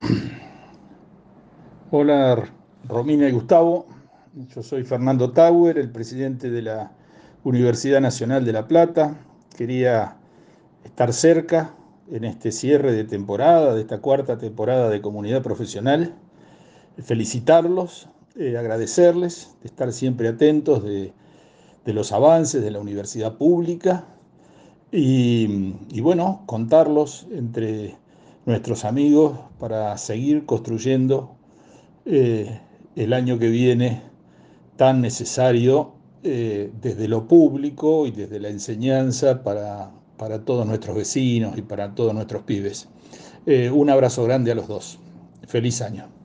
Hola Romina y Gustavo, yo soy Fernando Tauer, el presidente de la Universidad Nacional de La Plata. Quería estar cerca en este cierre de temporada, de esta cuarta temporada de Comunidad Profesional, felicitarlos, agradecerles, de estar siempre atentos de los avances de la universidad pública y bueno, contarlos entre nuestros amigos para seguir construyendo eh, el año que viene tan necesario desde lo público y desde la enseñanza para todos nuestros vecinos y para todos nuestros pibes. Un abrazo grande a los dos. Feliz año.